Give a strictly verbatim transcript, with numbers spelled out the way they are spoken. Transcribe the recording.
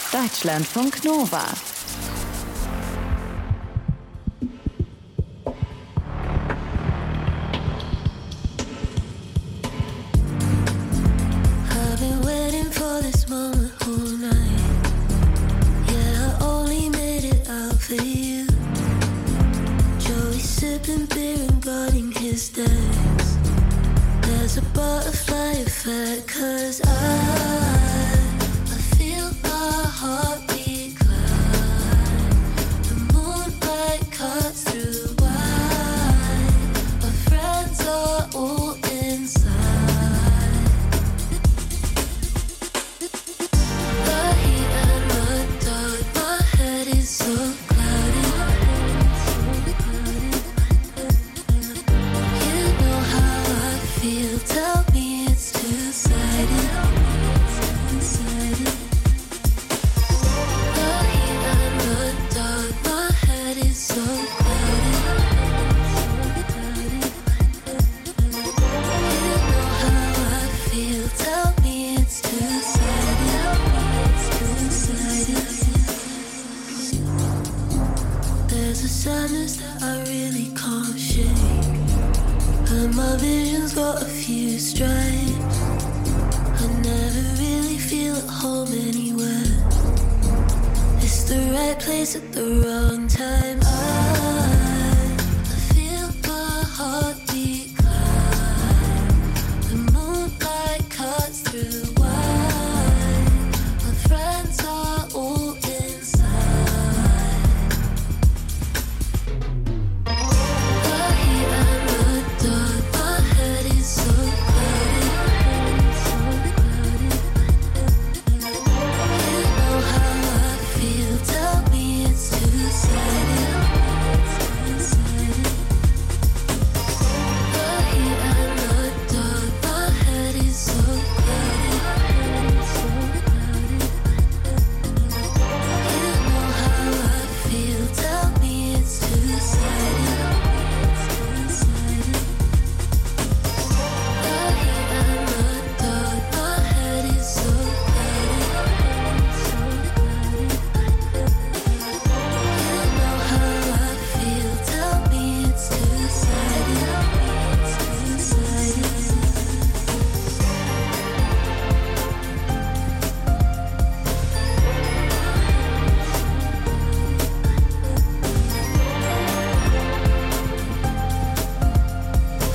Deutschlandfunk Nova. I've been waiting for this moment all night. Yeah, I only made it out for you. Joey sipping beer and guarding his decks. There's a butterfly effect, cause I, I feel my heartbeat climb. The moonlight cuts through white. My friends are all inside. The heat and the dark, my head is so cloudy. You know how I feel, tell me it's two-sided. The heat and the dark, my head is so cloudy. You know how I feel, tell me it's two-sided. There's a sadness that I really can't shake, and my vision's got a few stripes. I never really feel at home anywhere. It's the right place at the wrong time.